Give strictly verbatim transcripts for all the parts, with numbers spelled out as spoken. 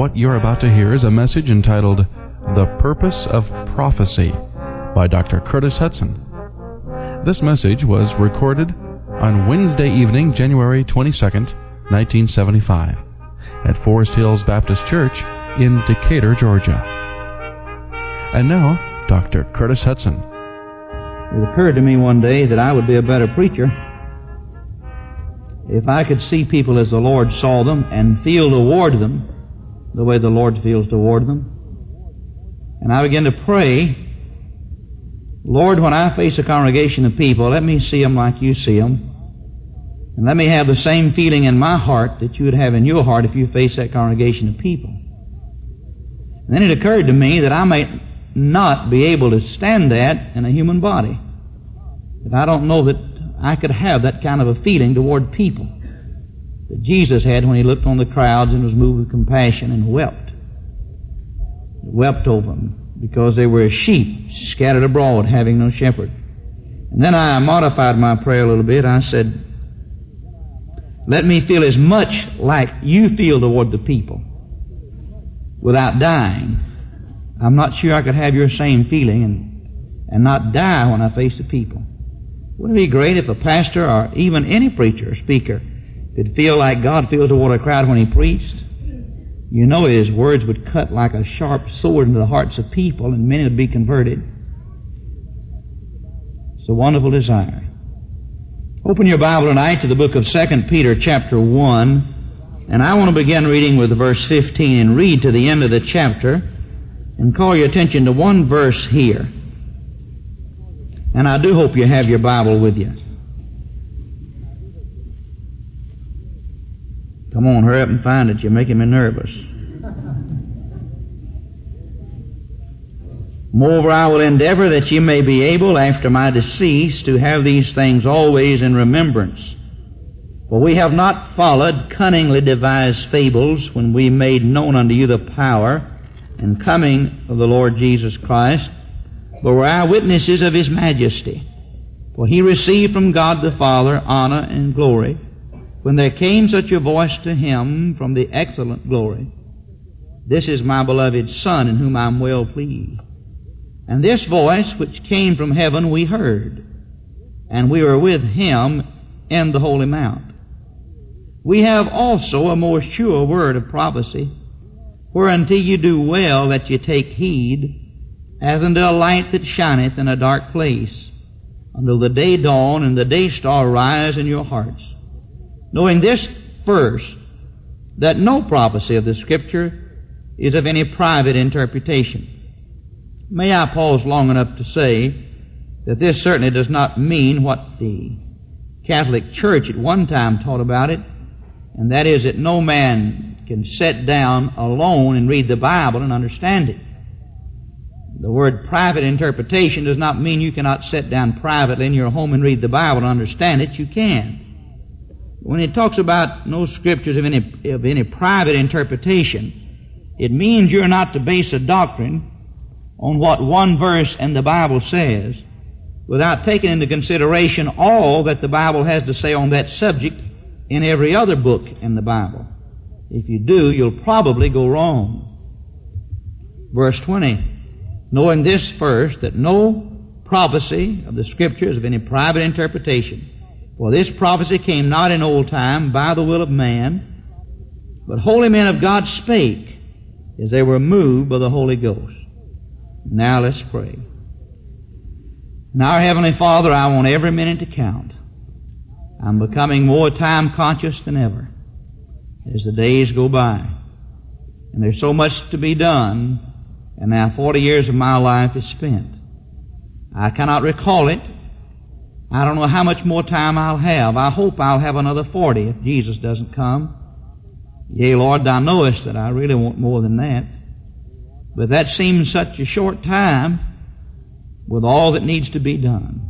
What you're about to hear is a message entitled The Purpose of Prophecy by Doctor Curtis Hudson. This message was recorded on Wednesday evening, January twenty-second, nineteen seventy-five, at Forest Hills Baptist Church in Decatur, Georgia. And now, Doctor Curtis Hudson. It occurred to me one day that I would be a better preacher if I could see people as the Lord saw them and feel toward them the way the Lord feels toward them. And I began to pray, Lord, when I face a congregation of people, let me see them like you see them. And let me have the same feeling in my heart that you would have in your heart if you face that congregation of people. And then it occurred to me that I might not be able to stand that in a human body. That I don't know that I could have that kind of a feeling toward people that Jesus had when he looked on the crowds and was moved with compassion and wept. He wept over them because they were as sheep scattered abroad, having no shepherd. And then I modified my prayer a little bit. I said, let me feel as much like you feel toward the people without dying. I'm not sure I could have your same feeling and, and not die when I face the people. Wouldn't it be great if a pastor or even any preacher or speaker could feel like God feels toward a crowd when he preached? You know his words would cut like a sharp sword into the hearts of people and many would be converted. It's a wonderful desire. Open your Bible tonight to the book of Second Peter chapter one, and I want to begin reading with verse fifteen and read to the end of the chapter and call your attention to one verse here. And I do hope you have your Bible with you. Come on, hurry up and find it. You're making me nervous. Moreover, I will endeavor that ye may be able, after my decease, to have these things always in remembrance. For we have not followed cunningly devised fables when we made known unto you the power and coming of the Lord Jesus Christ, but were eyewitnesses of his majesty. For he received from God the Father honor and glory, when there came such a voice to him from the excellent glory, This is my beloved Son, in whom I am well pleased. And this voice which came from heaven we heard, and we were with him in the holy mount. We have also a more sure word of prophecy, whereunto you do well that you take heed, as unto a light that shineth in a dark place, until the day dawn and the day star rise in your hearts. Knowing this first, that no prophecy of the Scripture is of any private interpretation. May I pause long enough to say that this certainly does not mean what the Catholic Church at one time taught about it, and that is that no man can sit down alone and read the Bible and understand it. The word private interpretation does not mean you cannot sit down privately in your home and read the Bible and understand it. You can. When it talks about no scriptures of any, of any private interpretation, it means you're not to base a doctrine on what one verse in the Bible says without taking into consideration all that the Bible has to say on that subject in every other book in the Bible. If you do, you'll probably go wrong. Verse twenty, knowing this first, that no prophecy of the Scriptures of any private interpretation, for this prophecy came not in old time by the will of man, but holy men of God spake as they were moved by the Holy Ghost. Now let's pray. Now, our Heavenly Father, I want every minute to count. I'm becoming more time conscious than ever as the days go by. And there's so much to be done, and now forty years of my life is spent. I cannot recall it. I don't know how much more time I'll have. I hope I'll have another forty if Jesus doesn't come. Yea, Lord, thou knowest that I really want more than that. But that seems such a short time with all that needs to be done.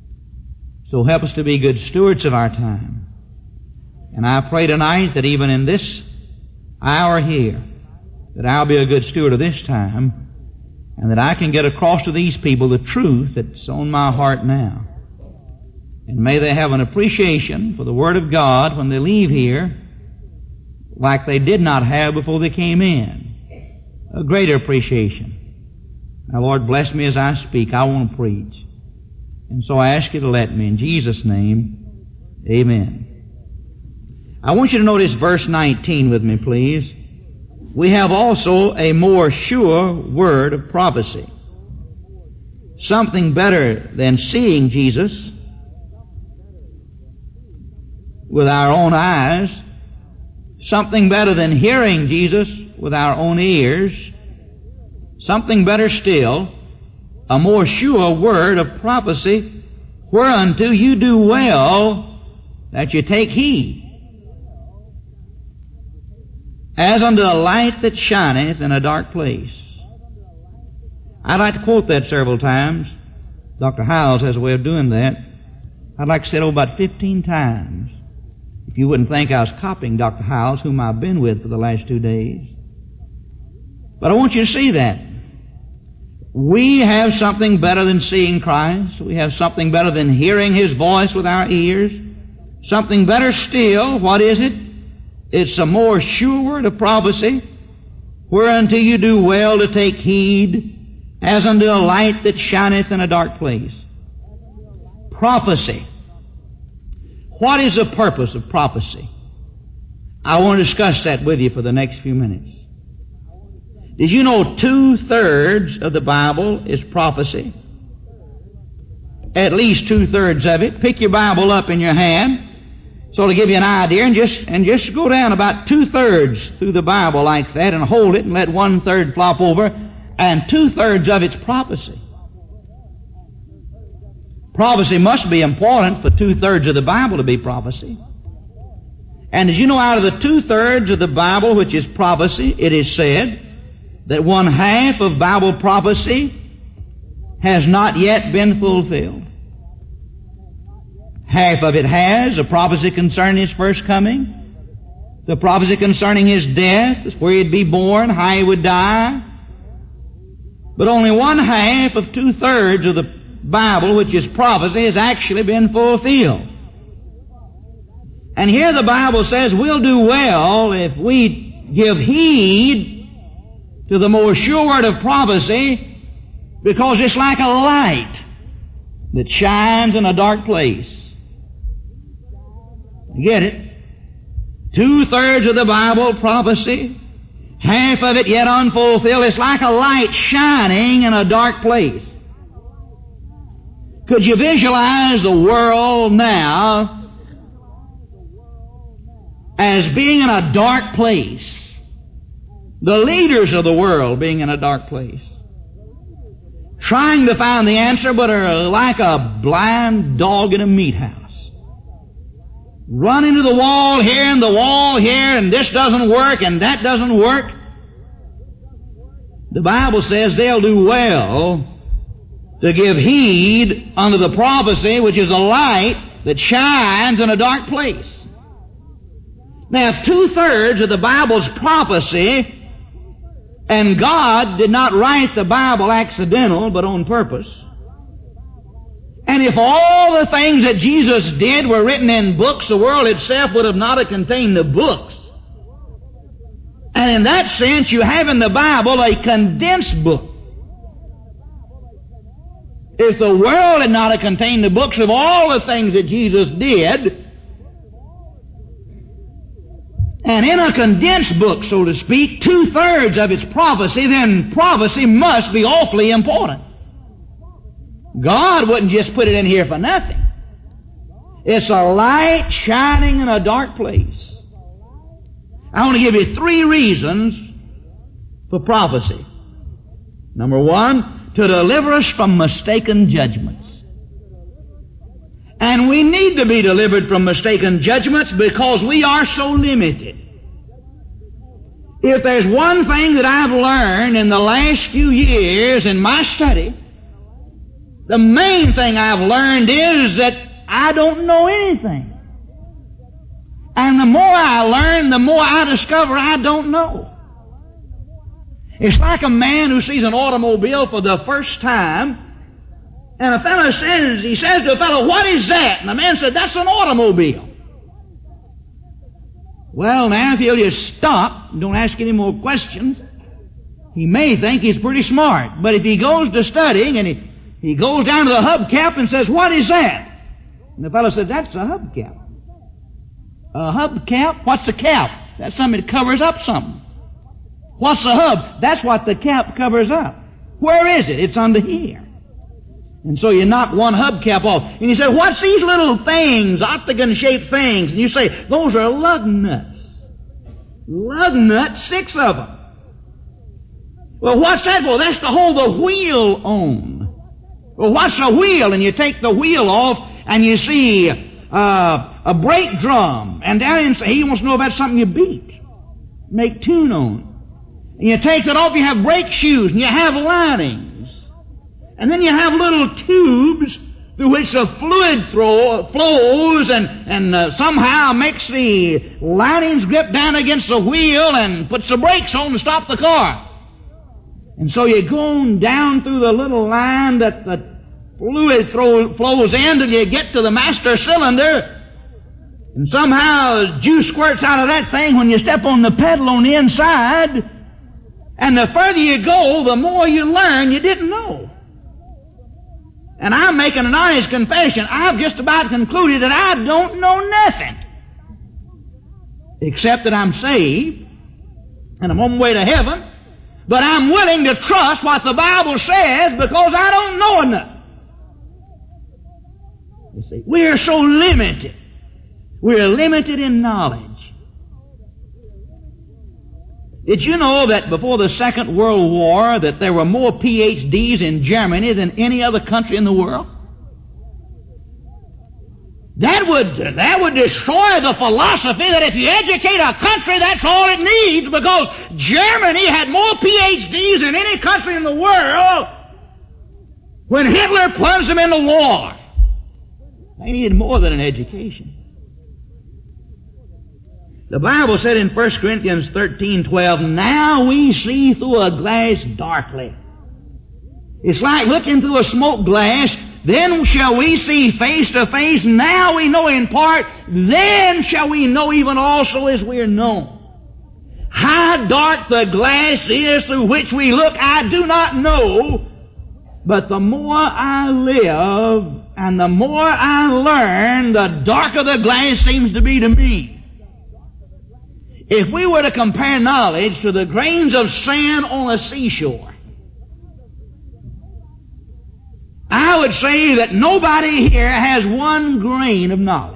So help us to be good stewards of our time. And I pray tonight that even in this hour here, that I'll be a good steward of this time, and that I can get across to these people the truth that's on my heart now. And may they have an appreciation for the Word of God when they leave here, like they did not have before they came in. A greater appreciation. Now, Lord, bless me as I speak. I want to preach. And so I ask you to let me. In Jesus' name, amen. I want you to notice verse nineteen with me, please. We have also a more sure word of prophecy. Something better than seeing Jesus with our own eyes. Something better than hearing Jesus with our own ears. Something better still, a more sure word of prophecy, whereunto you do well that you take heed, as unto a light that shineth in a dark place. I'd like to quote that several times. Doctor Howells has a way of doing that. I'd like to say it over about fifteen times. If you wouldn't think I was copying Doctor Howells, whom I've been with for the last two days. But I want you to see that. We have something better than seeing Christ. We have something better than hearing His voice with our ears. Something better still, what is it? It's a more sure word of prophecy, whereunto you do well to take heed, as unto a light that shineth in a dark place. Prophecy. What is the purpose of prophecy? I want to discuss that with you for the next few minutes. Did you know two-thirds of the Bible is prophecy? At least two-thirds of it. Pick your Bible up in your hand, so to give you an idea, and just and just go down about two-thirds through the Bible like that, and hold it, and let one-third flop over, and two-thirds of it's prophecy. Prophecy must be important for two-thirds of the Bible to be prophecy. And as you know, out of the two-thirds of the Bible which is prophecy, it is said that one half of Bible prophecy has not yet been fulfilled. Half of it has, a prophecy concerning His first coming, the prophecy concerning His death, where He'd be born, how He would die. But only one half of two-thirds of the Bible, which is prophecy, has actually been fulfilled. And here the Bible says we'll do well if we give heed to the more sure word of prophecy, because it's like a light that shines in a dark place. You get it? Two-thirds of the Bible, prophecy, half of it yet unfulfilled. It's like a light shining in a dark place. Could you visualize the world now as being in a dark place? The leaders of the world being in a dark place, trying to find the answer, but are like a blind dog in a meat house. Running to the wall here and the wall here, and this doesn't work and that doesn't work. The Bible says they'll do well to give heed unto the prophecy, which is a light that shines in a dark place. Now, if two-thirds of the Bible's prophecy, and God did not write the Bible accidental, but on purpose, and if all the things that Jesus did were written in books, the world itself would have not have contained the books. And in that sense, you have in the Bible a condensed book. If the world had not have contained the books of all the things that Jesus did, and in a condensed book, so to speak, two-thirds of its prophecy, then prophecy must be awfully important. God wouldn't just put it in here for nothing. It's a light shining in a dark place. I want to give you three reasons for prophecy. Number one, to deliver us from mistaken judgments. And we need to be delivered from mistaken judgments because we are so limited. If there's one thing that I've learned in the last few years in my study, the main thing I've learned is that I don't know anything. And the more I learn, the more I discover I don't know. It's like a man who sees an automobile for the first time, and a fellow says, he says to a fellow, "What is that?" And the man said, "That's an automobile." Well, now, if he'll just stop and don't ask any more questions, he may think he's pretty smart. But if he goes to studying and he, he goes down to the hubcap and says, what is that? And the fellow says, that's a hubcap. A hubcap? What's a cap? That's something that covers up something. What's the hub? That's what the cap covers up. Where is it? It's under here. And so you knock one hubcap off. And you say, what's these little things, octagon-shaped things? And you say, those are lug nuts. Lug nuts, six of them. Well, what's that for? That's to hold the wheel on. Well, what's a wheel? And you take the wheel off and you see uh, a brake drum. And down inside, he wants to know if that's something you beat. Make tune on. And you take that off, you have brake shoes and you have linings. And then you have little tubes through which the fluid throw, flows and, and uh, somehow makes the linings grip down against the wheel and puts the brakes on to stop the car. And so you go down through the little line that the fluid throw, flows in till you get to the master cylinder. And somehow juice squirts out of that thing when you step on the pedal on the inside. And the further you go, the more you learn you didn't know. And I'm making an honest confession. I've just about concluded that I don't know nothing. Except that I'm saved, and I'm on my way to heaven, but I'm willing to trust what the Bible says because I don't know enough. You see, we're so limited. We're limited in knowledge. Did you know that before the Second World War that there were more P H Ds in Germany than any other country in the world? That would, that would destroy the philosophy that if you educate a country, that's all it needs, because Germany had more P H Ds than any country in the world when Hitler plunged them into war. They needed more than an education. The Bible said in First Corinthians thirteen twelve, now we see through a glass darkly. It's like looking through a smoke glass. Then shall we see face to face. Now we know in part. Then shall we know even also as we are known. How dark the glass is through which we look, I do not know. But the more I live and the more I learn, the darker the glass seems to be to me. If we were to compare knowledge to the grains of sand on a seashore, I would say that nobody here has one grain of knowledge.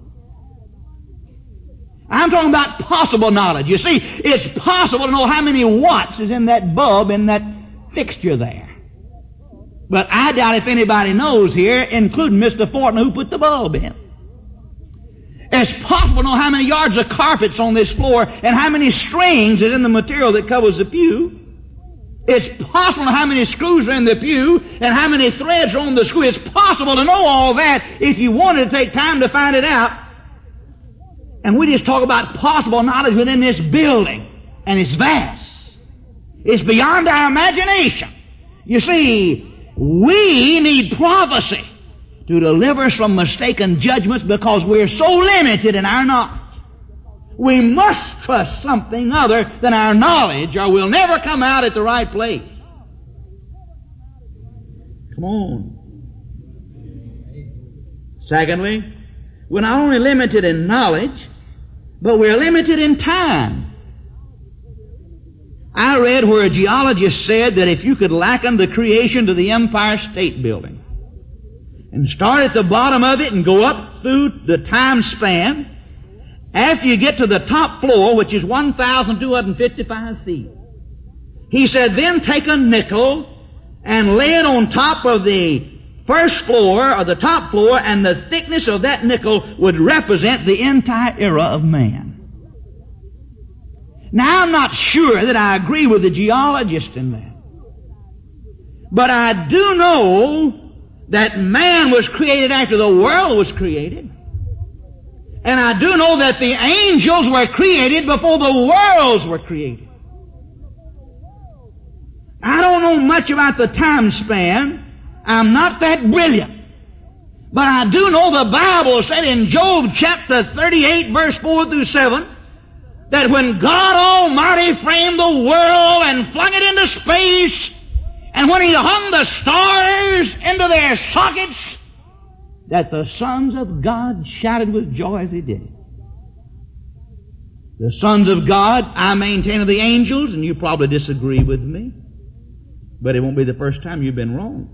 I'm talking about possible knowledge. You see, it's possible to know how many watts is in that bulb in that fixture there. But I doubt if anybody knows here, including Mister Fortner who put the bulb in. It's possible to know how many yards of carpet's on this floor and how many strings is in the material that covers the pew. It's possible to know how many screws are in the pew and how many threads are on the screw. It's possible to know all that if you wanted to take time to find it out. And we just talk about possible knowledge within this building, and it's vast. It's beyond our imagination. You see, we need prophecy to deliver us from mistaken judgments because we're so limited in our knowledge. We must trust something other than our knowledge or we'll never come out at the right place. Come on. Secondly, we're not only limited in knowledge, but we're limited in time. I read where a geologist said that if you could liken the creation to the Empire State Building, and start at the bottom of it and go up through the time span, after you get to the top floor, which is one thousand two hundred fifty-five feet, he said, then take a nickel and lay it on top of the first floor or the top floor, and the thickness of that nickel would represent the entire era of man. Now, I'm not sure that I agree with the geologist in that. But I do know that man was created after the world was created. And I do know that the angels were created before the worlds were created. I don't know much about the time span. I'm not that brilliant. But I do know the Bible said in Job chapter thirty-eight, verse four through seven, that when God Almighty framed the world and flung it into space, and when He hung the stars into their sockets, that the sons of God shouted with joy as He did it. The sons of God, I maintain, are the angels, and you probably disagree with me, but it won't be the first time you've been wrong.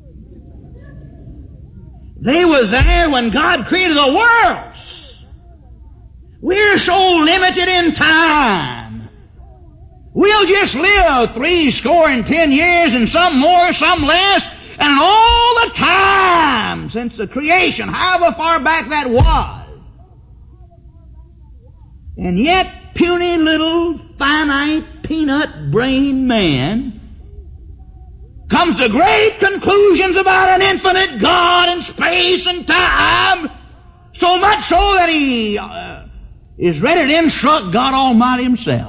They were there when God created the worlds. We're so limited in time. We'll just live three score and ten years, and some more, some less, and all the time since the creation, however far back that was. And yet, puny little, finite, peanut-brained man comes to great conclusions about an infinite God and space and time, so much so that he uh, is ready to instruct God Almighty Himself.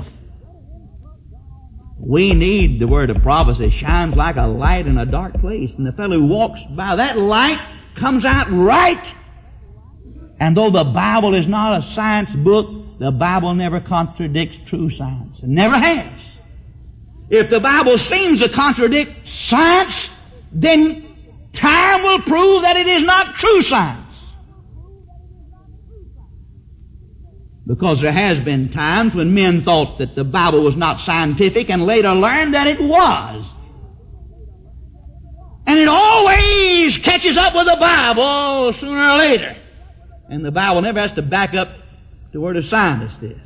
We need the word of prophecy. Shines like a light in a dark place, and the fellow who walks by that light comes out right. And though the Bible is not a science book, the Bible never contradicts true science. It never has. If the Bible seems to contradict science, then time will prove that it is not true science. Because there has been times when men thought that the Bible was not scientific and later learned that it was. And it always catches up with the Bible sooner or later. And the Bible never has to back up to where the scientist is.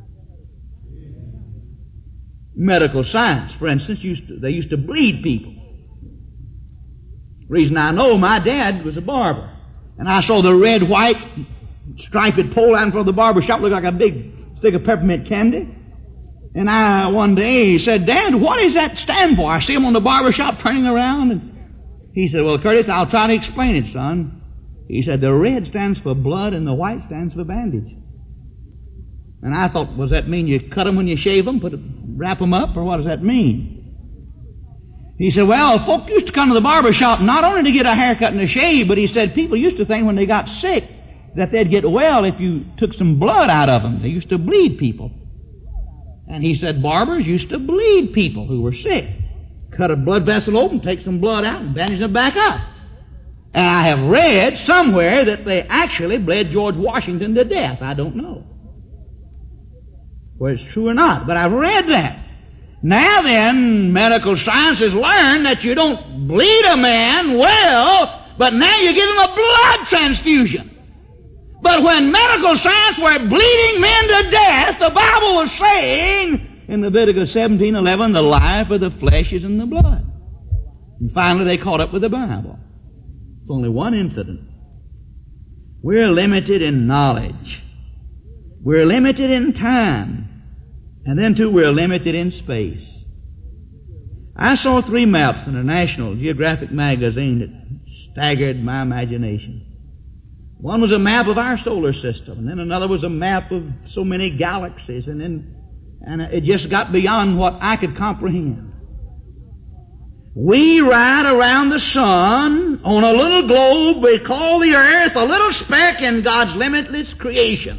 Medical science, for instance, used to, they used to bleed people. The reason I know, my dad was a barber. And I saw the red, white, striped pole out in front of the barber shop, looked like a big stick of peppermint candy. And I, one day, he said, Dad, what does that stand for? I see him on the barber shop turning around. And he said, well, Curtis, I'll try to explain it, son. He said, the red stands for blood and the white stands for bandage. And I thought, well, does that mean you cut them when you shave them, put a, wrap them up, or what does that mean? He said, well, folk used to come to the barber shop not only to get a haircut and a shave, but he said people used to think when they got sick that they'd get well if you took some blood out of them. They used to bleed people. And he said barbers used to bleed people who were sick. Cut a blood vessel open, take some blood out, and bandage them back up. And I have read somewhere that they actually bled George Washington to death. I don't know whether it's true or not, but I've read that. Now then, medical science has learned that you don't bleed a man well, but now you give him a blood transfusion. But when medical science were bleeding men to death, the Bible was saying in Leviticus seventeen eleven, the life of the flesh is in the blood. And finally they caught up with the Bible. It's only one incident. We're limited in knowledge. We're limited in time. And then, too, we're limited in space. I saw three maps in a National Geographic magazine that staggered my imagination. One was a map of our solar system, and then another was a map of so many galaxies, and then and it just got beyond what I could comprehend. We ride around the sun on a little globe we call the earth, a little speck in God's limitless creation.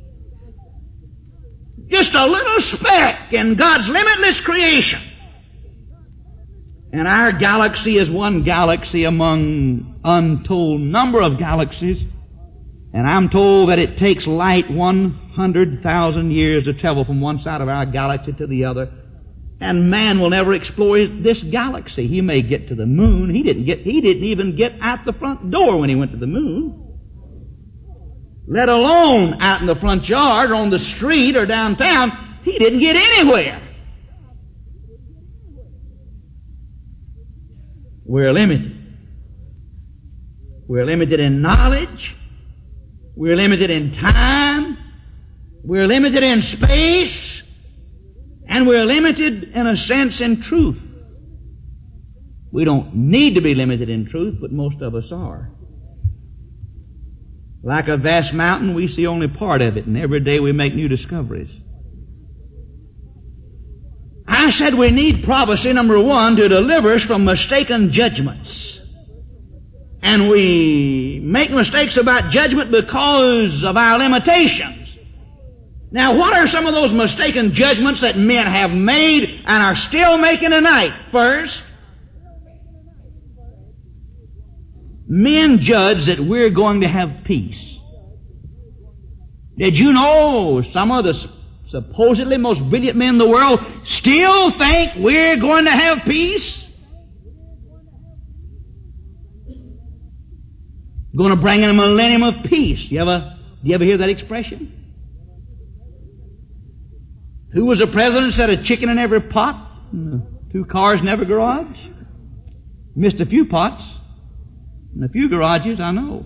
Just a little speck in God's limitless creation. And our galaxy is one galaxy among untold number of galaxies. And I'm told that it takes light one hundred thousand years to travel from one side of our galaxy to the other. And man will never explore this galaxy. He may get to the moon. He didn't get, he didn't even get out the front door when he went to the moon. Let alone out in the front yard or on the street or downtown. He didn't get anywhere. We're limited. We're limited in knowledge. We're limited in time. We're limited in space. And we're limited, in a sense, in truth. We don't need to be limited in truth, but most of us are. Like a vast mountain, we see only part of it, and every day we make new discoveries. I said we need prophecy, number one, to deliver us from mistaken judgments. And we make mistakes about judgment because of our limitations. Now, what are some of those mistaken judgments that men have made and are still making tonight? First, men judge that we're going to have peace. Did you know some of the supposedly most brilliant men in the world still think we're going to have peace? Going to bring in a millennium of peace. You ever, do you ever hear that expression? Who was the president said a chicken in every pot, two cars in every garage? Missed a few pots and a few garages, I know.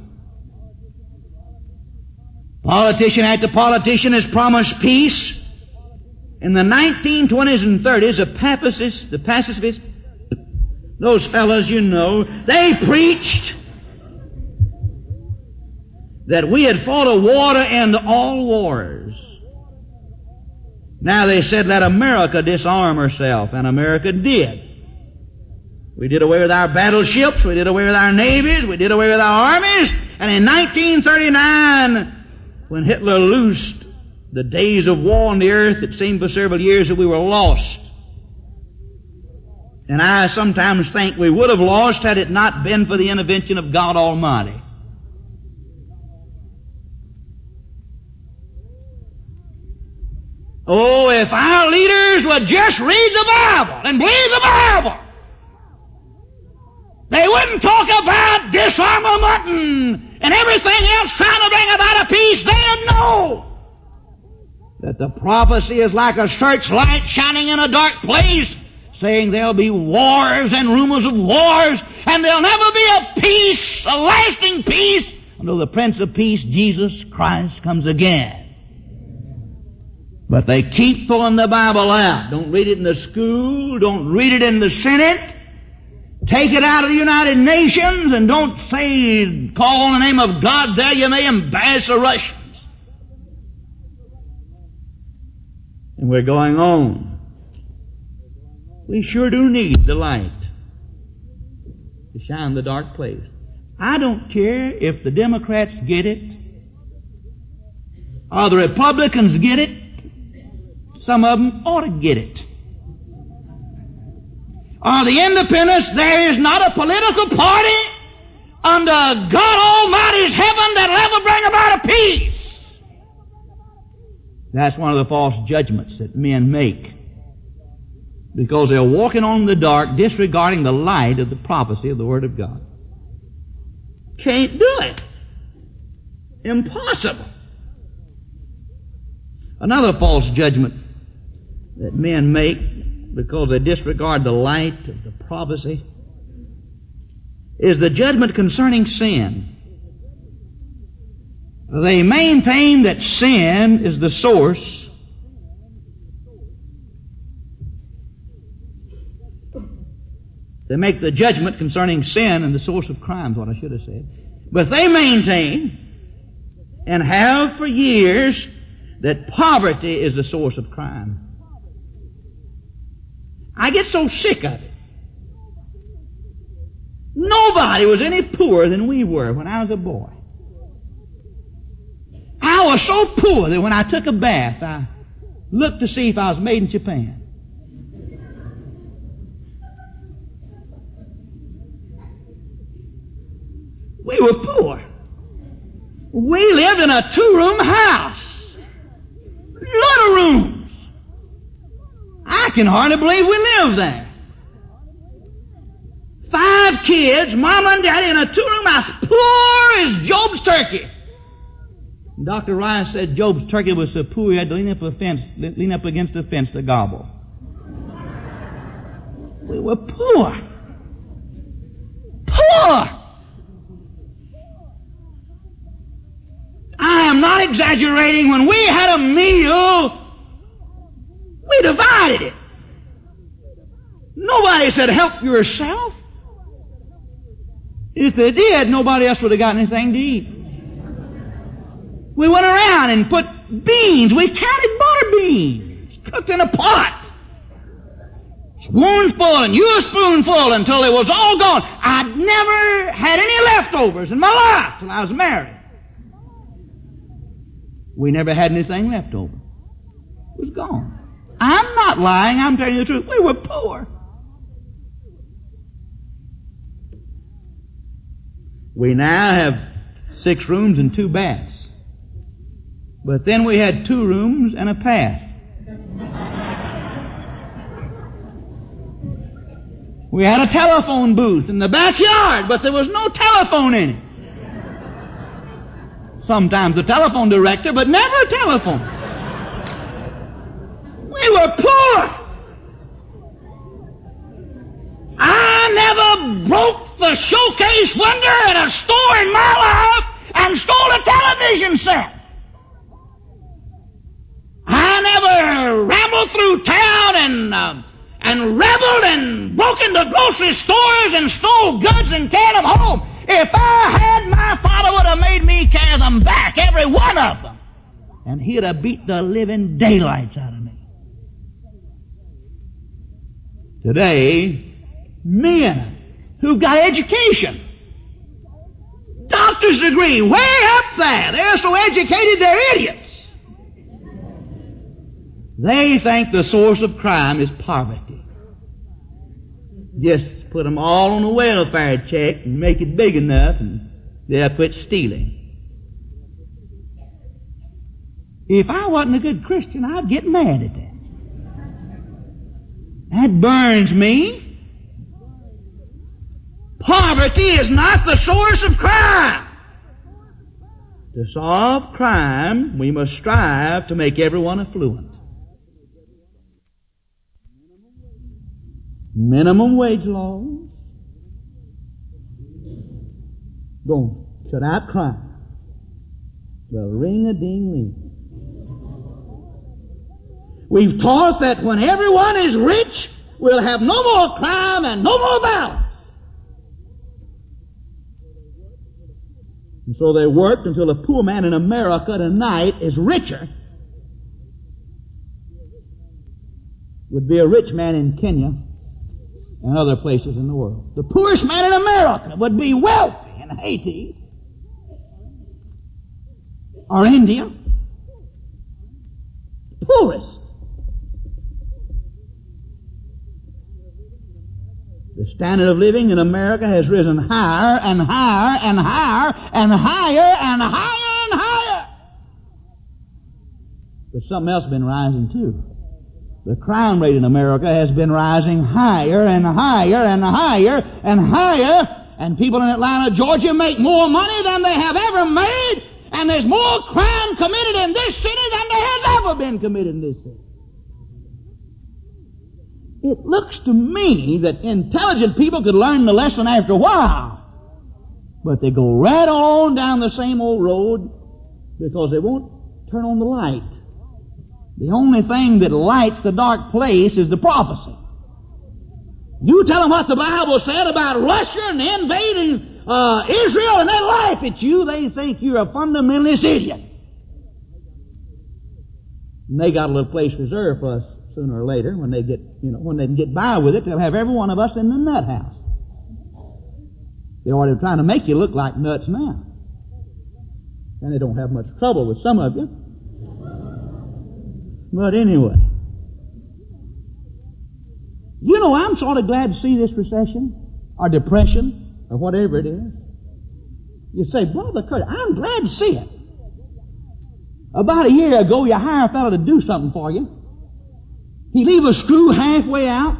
Politician after politician has promised peace. In the nineteen twenties and thirties, the pacifists, the pacifists, those fellows you know, they preached that we had fought a war to end all wars. Now they said, let America disarm herself, and America did. We did away with our battleships, we did away with our navies, we did away with our armies, and in nineteen thirty-nine, when Hitler loosed the days of war on the earth, it seemed for several years that we were lost. And I sometimes think we would have lost had it not been for the intervention of God Almighty. Oh, if our leaders would just read the Bible and believe the Bible, they wouldn't talk about disarmament and, and everything else trying to bring about a peace. They'd know that the prophecy is like a searchlight shining in a dark place, saying there'll be wars and rumors of wars, and there'll never be a peace, a lasting peace, until the Prince of Peace, Jesus Christ, comes again. But they keep throwing the Bible out. Don't read it in the school. Don't read it in the Senate. Take it out of the United Nations and don't say, call on the name of God there. You may embarrass the Russians. And we're going on. We sure do need the light to shine the dark place. I don't care if the Democrats get it or the Republicans get it. Some of them ought to get it. Or the independents, there is not a political party under God Almighty's heaven that'll ever bring about a peace. That's one of the false judgments that men make, because they're walking on in the dark, disregarding the light of the prophecy of the Word of God. Can't do it. Impossible. Another false judgment that men make because they disregard the light of the prophecy is the judgment concerning sin. They maintain that sin is the source They make the judgment concerning sin and the source of crime, what I should have said. But they maintain, and have for years, that poverty is the source of crime. I get so sick of it. Nobody was any poorer than we were when I was a boy. I was so poor that when I took a bath, I looked to see if I was made in Japan. We were poor. We lived in a two-room house. Lot of rooms. I can hardly believe we lived there. Five kids, mom and daddy in a two-room house, poor as Job's turkey. Doctor Rice said Job's turkey was so poor he had to lean up a fence, lean up against a fence to gobble. We were poor. Poor! I am not exaggerating. When we had a meal, we divided it. Nobody said, help yourself. If they did, nobody else would have gotten anything to eat. We went around and put beans. We counted butter beans, cooked in a pot. Spoonful and you a spoonful until it was all gone. I'd never had any leftovers in my life till I was married. We never had anything left over. was gone. I'm not lying. I'm telling you the truth. We were poor. We now have six rooms and two baths. But then we had two rooms and a path. We had a telephone booth in the backyard, but there was no telephone in it. Sometimes a telephone director, but never a telephone. We were poor. I never broke the showcase window at a store in my life and stole a television set. I never rambled through town and uh, and reveled and broke into grocery stores and stole goods and carried them home. If I had, my father would have made me carry them back, every one of them. And he'd have beat the living daylights out of me. Today, men who've got education, doctor's degree, way up there, they're so educated they're idiots. They think the source of crime is poverty. Just put them all on a welfare check and make it big enough and they'll quit stealing. If I wasn't a good Christian, I'd get mad at that. That burns me. Poverty is not the source of crime. To solve crime, we must strive to make everyone affluent. Minimum wage laws. Go shut out crime. Well, ring-a-ding-ling. We've taught that when everyone is rich, we'll have no more crime and no more violence. And so they worked until a poor man in America tonight is richer. Would be a rich man in Kenya and other places in the world. The poorest man in America would be wealthy in Haiti or India. Poorest. The standard of living in America has risen higher and higher and higher and higher and higher and higher. But something else has been rising too. The crime rate in America has been rising higher and higher and higher and higher, and people in Atlanta, Georgia make more money than they have ever made, and there's more crime committed in this city than there has ever been committed in this city. It looks to me that intelligent people could learn the lesson after a while, but they go right on down the same old road because they won't turn on the light. The only thing that lights the dark place is the prophecy. You tell them what the Bible said about Russia and invading uh, Israel, and they laugh at you. They think you're a fundamentalist idiot. And they got a little place reserved for us sooner or later when they get, you know, when they can get by with it. They'll have every one of us in the nut house. They're already trying to make you look like nuts now. And they don't have much trouble with some of you. But anyway, you know, I'm sort of glad to see this recession or depression or whatever it is. You say, Brother Curtis, I'm glad to see it. About a year ago, you hire a fellow to do something for you. He leave a screw halfway out,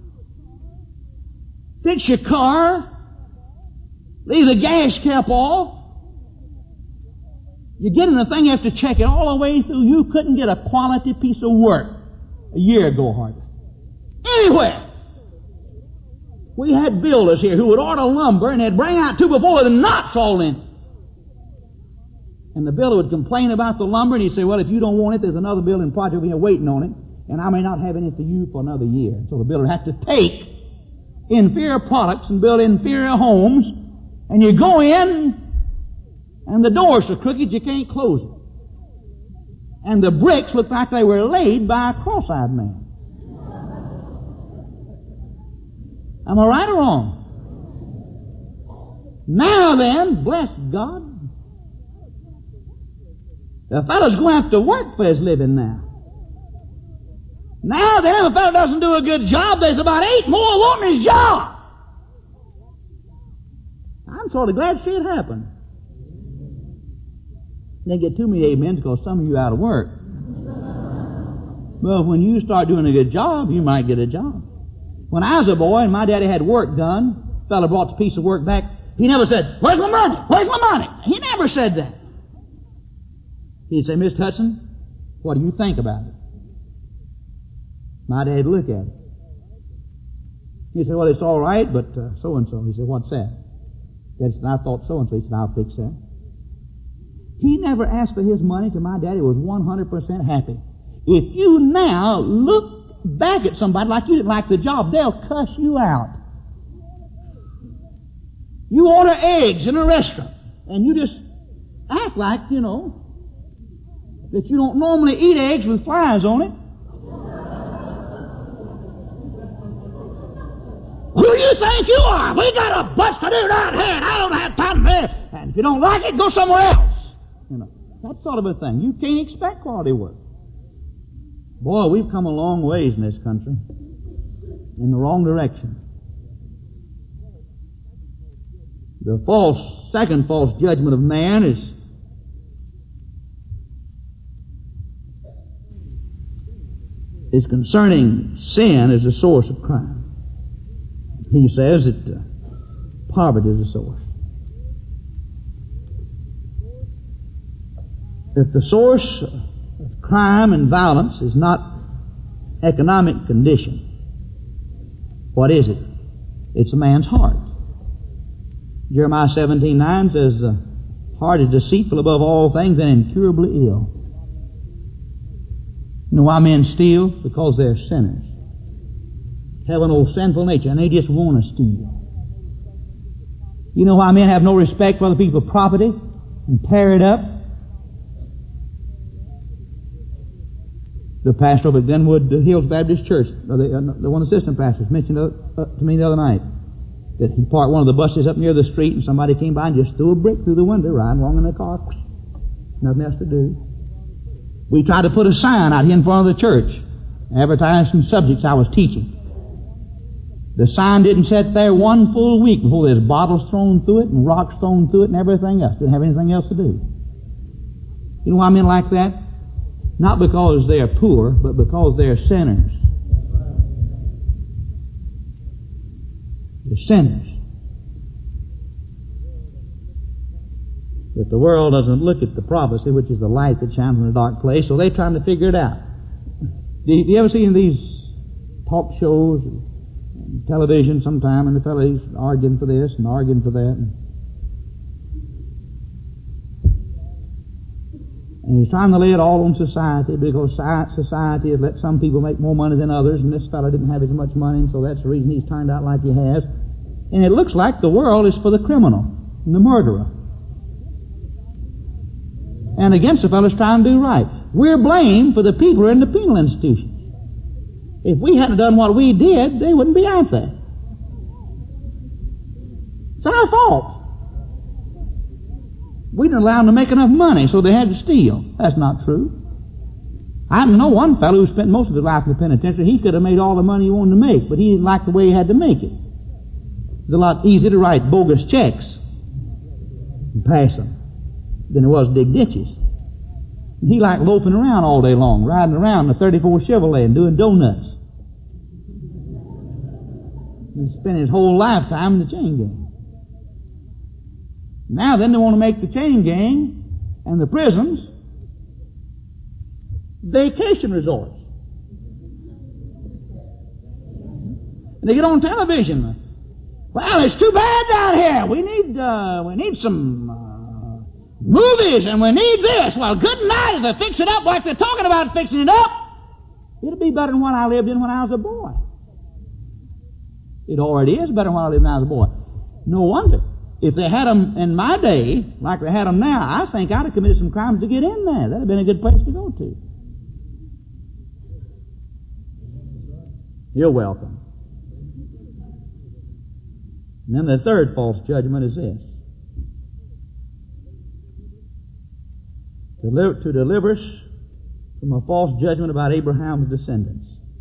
fix your car, leave the gas cap off. You get in the thing, you have to check it all the way through. You couldn't get a quality piece of work a year ago, hardly. Anywhere. We had builders here who would order lumber and they'd bring out two before the knots all in. And the builder would complain about the lumber and he'd say, well, if you don't want it, there's another building project here waiting on it, and I may not have any for you for another year. So the builder had to take inferior products and build inferior homes, and you go in and the door's so crooked you can't close it. And the bricks look like they were laid by a cross-eyed man. Am I right or wrong? Now then, bless God, the fellow's going to have to work for his living now. Now then, if a fellow doesn't do a good job, there's about eight more wanting his job. I'm sort of glad to see it happen. They get too many amens because some of you are out of work. But when you start doing a good job, you might get a job. When I was a boy and my daddy had work done, a fellow brought the piece of work back, he never said, "Where's my money? Where's my money?" He never said that. He'd say, "Mister Hudson, what do you think about it?" My dad'd look at it. He said, "Well, it's all right, but uh, so-and-so." He said, "What's that?" Dad said, "I thought so-and-so." He said, "I'll fix that." He never asked for his money till my daddy was one hundred percent happy. If you now look back at somebody like you didn't like the job, they'll cuss you out. You order eggs in a restaurant, and you just act like, you know, that you don't normally eat eggs with flies on it. Who do you think you are? We got a bus to do down here, and I don't have time for it. And if you don't like it, go somewhere else. You know, that sort of a thing. You can't expect quality work. Boy, we've come a long ways in this country. In the wrong direction. The false, second false judgment of man is is concerning sin as a source of crime. He says that uh, poverty is a source. If the source of crime and violence is not economic condition, what is it? It's a man's heart. Jeremiah seventeen nine says, "The heart is deceitful above all things and incurably ill." You know why men steal? Because they're sinners. Have an old sinful nature, and they just want to steal. You know why men have no respect for other people's property and tear it up? The pastor over at Glenwood Hills Baptist Church, or the, uh, the one of the assistant pastors, mentioned uh, uh, to me the other night that he parked one of the buses up near the street, and somebody came by and just threw a brick through the window, riding along in the car. Nothing else to do. We tried to put a sign out here in front of the church, advertising subjects I was teaching. The sign didn't sit there one full week before there's bottles thrown through it and rocks thrown through it and everything else. Didn't have anything else to do. You know why men like that? Not because they are poor, but because they are sinners. They're sinners. But the world doesn't look at the prophecy, which is the light that shines in a dark place, so they're trying to figure it out. Do you, do you ever see in these talk shows, and television sometime, and the fellows arguing for this and arguing for that? And, and he's trying to lay it all on society, because society has let some people make more money than others, and this fellow didn't have as much money, and so that's the reason he's turned out like he has. And it looks like the world is for the criminal and the murderer, and against the fellows trying to do right. We're blamed for the people in the penal institutions. If we hadn't done what we did, they wouldn't be out there. It's our fault. We didn't allow them to make enough money, so they had to steal. That's not true. I know one fellow who spent most of his life in the penitentiary. He could have made all the money he wanted to make, but he didn't like the way he had to make it. It's a lot easier to write bogus checks and pass them than it was to dig ditches. And he liked loafing around all day long, riding around in a thirty-four Chevrolet and doing donuts. He spent his whole lifetime in the chain gang. Now then they want to make the chain gang and the prisons vacation resorts. And they get on television. Well, it's too bad down here. We need uh, we need some uh, movies, and we need this. Well, good night. If they fix it up like they're talking about fixing it up, it'll be better than what I lived in when I was a boy. It already is better than what I lived in when I was a boy. No wonder. If they had them in my day, like they had them now, I think I'd have committed some crimes to get in there. That'd have been a good place to go to. You're welcome. And then the third false judgment is this. To deliver, to deliver us from a false judgment about Abraham's descendants.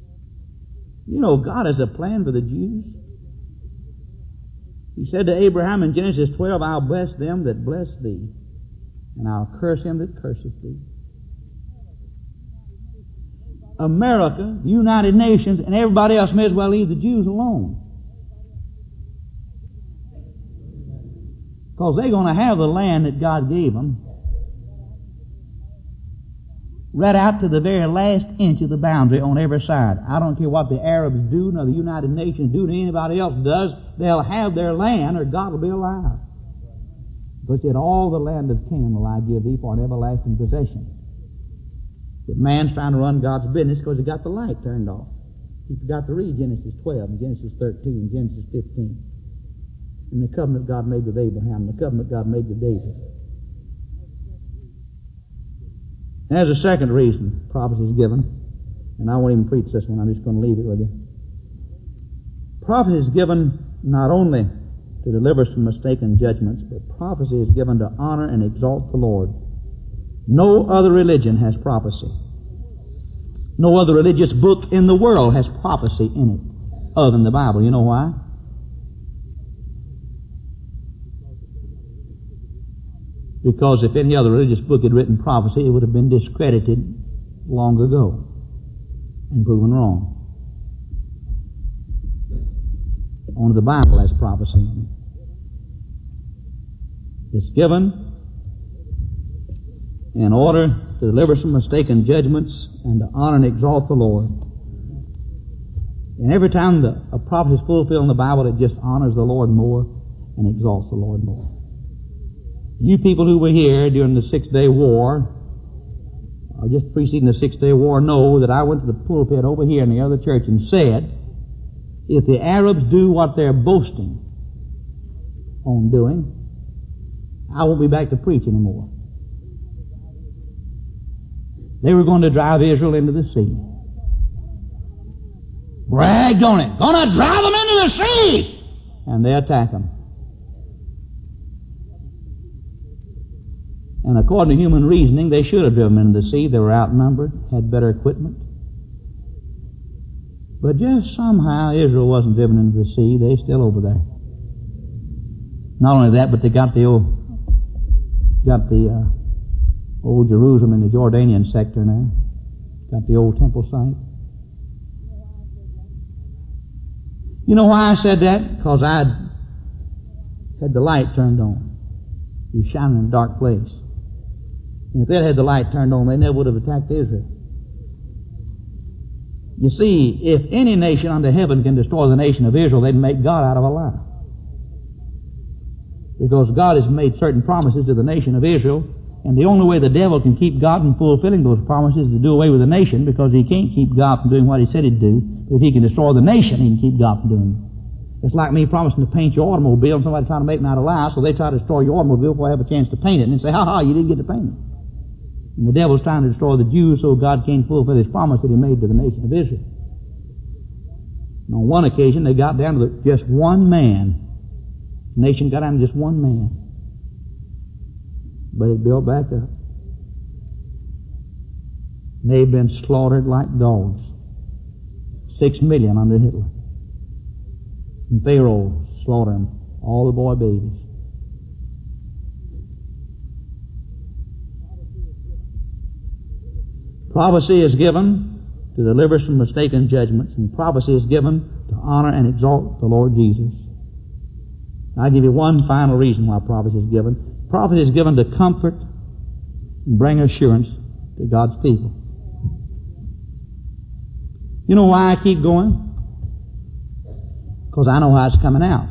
You know, God has a plan for the Jews. He said to Abraham in Genesis twelve, I'll bless them that bless thee, and I'll curse him that curseth thee. America, the United Nations, and everybody else may as well leave the Jews alone. Because they're going to have the land that God gave them right out to the very last inch of the boundary on every side. I don't care what the Arabs do, nor the United Nations do, nor anybody else does. They'll have their land, or God will be alive. But yet all the land of Canaan will I give thee for an everlasting possession. But man's trying to run God's business because he got the light turned off. He forgot to read Genesis twelve and Genesis thirteen and Genesis fifteen. And the covenant God made with Abraham, the covenant God made with David. And there's a second reason prophecy is given, and I won't even preach this one, I'm just going to leave it with you. Prophecy is given not only to deliver us from mistaken judgments, but prophecy is given to honor and exalt the Lord. No other religion has prophecy. No other religious book in the world has prophecy in it other than the Bible. You know why? Because if any other religious book had written prophecy, it would have been discredited long ago and proven wrong. Only the Bible has prophecy in it. It's given in order to deliver some mistaken judgments and to honor and exalt the Lord. And every time the, a prophecy is fulfilled in the Bible, it just honors the Lord more and exalts the Lord more. You people who were here during the Six-Day War, or just preceding the Six-Day War, know that I went to the pulpit over here in the other church and said, if the Arabs do what they're boasting on doing, I won't be back to preach anymore. They were going to drive Israel into the sea. Bragged on it. Going to drive them into the sea! And they attack them. And according to human reasoning, they should have driven them into the sea. They were outnumbered, had better equipment. But just somehow Israel wasn't driven into the sea. They're still over there. Not only that, but they got the old, got the uh, old Jerusalem in the Jordanian sector now. Got the old temple site. You know why I said that? Because I'd had the light turned on. You're shining in a dark place. And if they'd had the light turned on, they never would have attacked Israel. You see, if any nation under heaven can destroy the nation of Israel, they'd make God out of a lie. Because God has made certain promises to the nation of Israel, and the only way the devil can keep God from fulfilling those promises is to do away with the nation, because he can't keep God from doing what he said he'd do. But if he can destroy the nation, he can keep God from doing it. It's like me promising to paint your automobile and somebody trying to make me out a lie, so they try to destroy your automobile before I have a chance to paint it, and say, ha ha, you didn't get to paint it. And the devil's trying to destroy the Jews so God can't fulfill his promise that he made to the nation of Israel. And on one occasion, they got down to the, just one man. The nation got down to just one man. But it built back up. They've been slaughtered like dogs. Six million under Hitler. And Pharaoh slaughtering all the boy babies. Prophecy is given to deliver us from mistaken judgments, and prophecy is given to honor and exalt the Lord Jesus. I'll give you one final reason why prophecy is given. Prophecy is given to comfort and bring assurance to God's people. You know why I keep going? Because I know how it's coming out.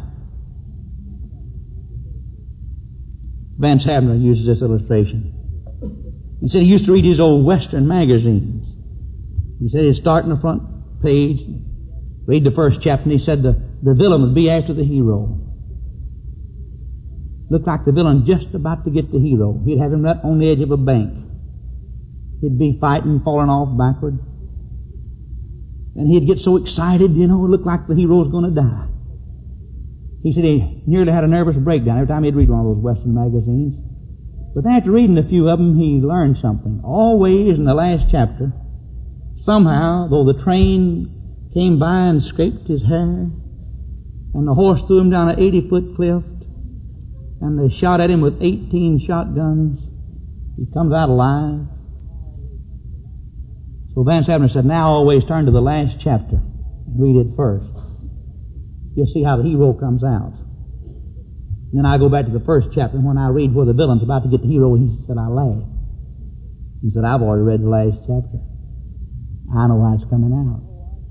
Vance Havner uses this illustration. He said he used to read his old Western magazines. He said he'd start in the front page, read the first chapter, and he said the, the villain would be after the hero. Looked like the villain just about to get the hero. He'd have him right on the edge of a bank. He'd be fighting, falling off backward. And he'd get so excited, you know, it looked like the hero was going to die. He said he nearly had a nervous breakdown every time he'd read one of those Western magazines. But after reading a few of them, he learned something. Always in the last chapter, somehow, though the train came by and scraped his hair, and the horse threw him down an eighty-foot cliff, and they shot at him with eighteen shotguns. He comes out alive. So Vance Abner said, now always turn to the last chapter and read it first. You'll see how the hero comes out. And then I go back to the first chapter, and when I read where the villain's about to get the hero, he said, I laugh. He said, I've already read the last chapter. I know how it's coming out.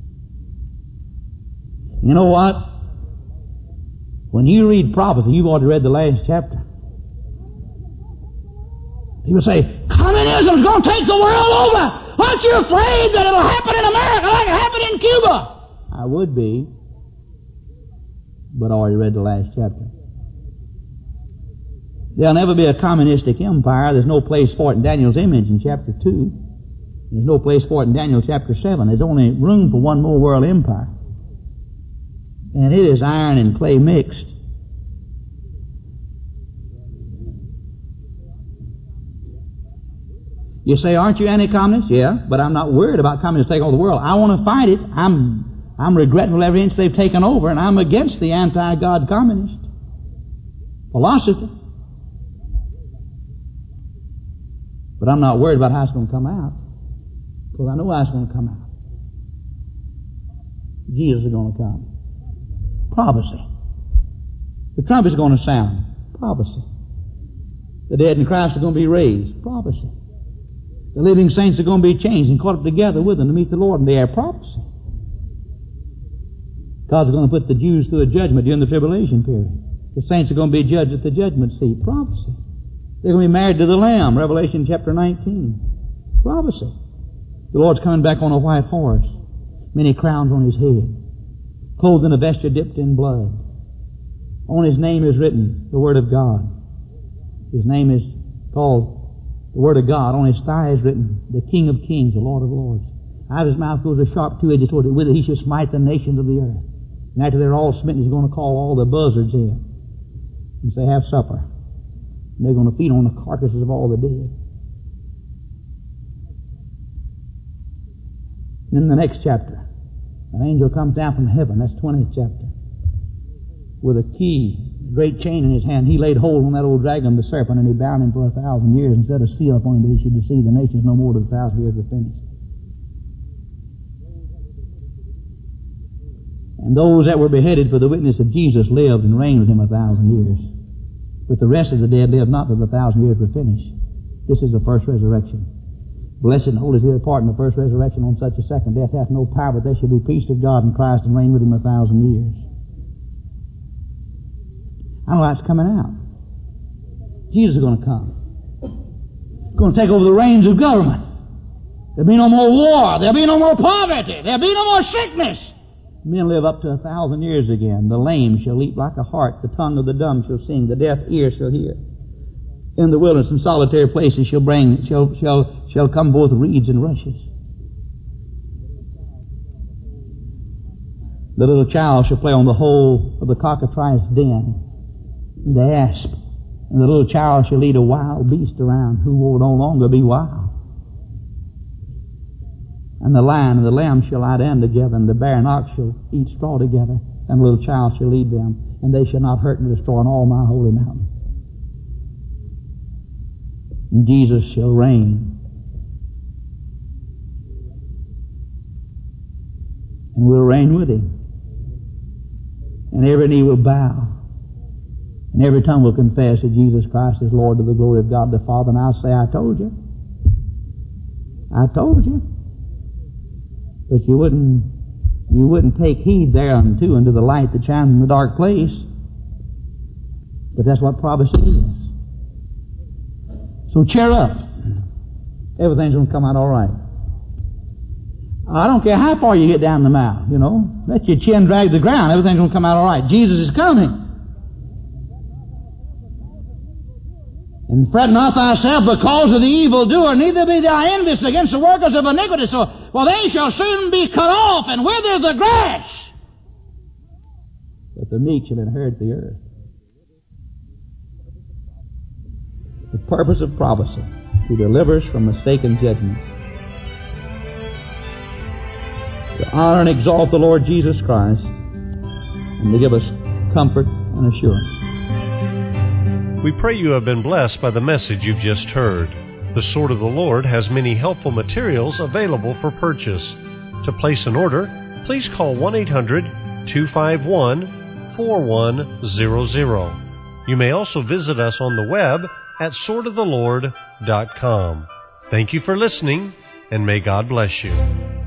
You know what? When you read prophecy, you've already read the last chapter. People say, communism's going to take the world over. Aren't you afraid that it'll happen in America like it happened in Cuba? I would be, but I already read the last chapter. There'll never be a communistic empire. There's no place for it in Daniel's image in chapter two. There's no place for it in Daniel chapter seven. There's only room for one more world empire. And it is iron and clay mixed. You say, aren't you anti-communist? Yeah, but I'm not worried about communists taking over the world. I want to fight it. I'm, I'm regretful every inch they've taken over, and I'm against the anti-God communist philosophy. But I'm not worried about how it's going to come out, because I know how it's going to come out. Jesus is going to come. Prophecy. The trumpet is going to sound. Prophecy. The dead in Christ are going to be raised. Prophecy. The living saints are going to be changed and caught up together with them to meet the Lord in the air. Prophecy. God's going to put the Jews through a judgment during the tribulation period. The saints are going to be judged at the judgment seat. Prophecy. They're going to be married to the Lamb. Revelation chapter nineteen. Prophecy. The Lord's coming back on a white horse. Many crowns on his head. Clothed in a vesture dipped in blood. On his name is written the Word of God. His name is called the Word of God. On his thigh is written the King of Kings, the Lord of Lords. Out of his mouth goes a sharp two-edged sword, with it he shall smite the nations of the earth. And after they're all smitten, he's going to call all the buzzards in and say, have supper. And they're going to feed on the carcasses of all the dead. In the next chapter, an angel comes down from heaven. That's twentieth chapter. With a key, a great chain in his hand. He laid hold on that old dragon, the serpent, and he bound him for a thousand years and set a seal upon him that he should deceive the nations no more till the thousand years were finished. And those that were beheaded for the witness of Jesus lived and reigned with him a thousand years. But the rest of the dead lived not till the thousand years were finished. This is the first resurrection. Blessed and holy is the part in the first resurrection. On such a second death hath no power, but they shall be priests of God in Christ and reign with him a thousand years. I know that's coming out. Jesus is going to come. He's going to take over the reins of government. There'll be no more war. There'll be no more poverty. There'll be no more sickness. Men live up to a thousand years again. The lame shall leap like a hart. The tongue of the dumb shall sing. The deaf ear shall hear. In the wilderness and solitary places shall bring, shall, shall, shall come forth reeds and rushes. The little child shall play on the hole of the cockatrice den, the asp, and the little child shall lead a wild beast around who will no longer be wild. And the lion and the lamb shall lie down together, and the bear and ox shall eat straw together, and the little child shall lead them, and they shall not hurt nor destroy on all my holy mountain. And Jesus shall reign. And we'll reign with him. And every knee will bow. And every tongue will confess that Jesus Christ is Lord to the glory of God the Father. And I'll say, I told you. I told you. But you wouldn't, you wouldn't take heed thereunto unto the light that shines in the dark place. But that's what prophecy is. So cheer up. Everything's going to come out all right. I don't care how far you get down the mouth, you know. Let your chin drag the ground. Everything's going to come out all right. Jesus is coming. And fret not thyself because of the evildoer, neither be thou envious against the workers of iniquity. So, for they shall soon be cut off and wither the grass. But the meek shall inherit the earth. The purpose of prophecy, to deliver us from mistaken judgments. to honor and exalt the Lord Jesus Christ, and to give us comfort and assurance. We pray you have been blessed by the message you've just heard. The Sword of the Lord has many helpful materials available for purchase. To place an order, please call one eight hundred two five one four one zero zero. You may also visit us on the web at sword of the lord dot com. Thank you for listening, and may God bless you.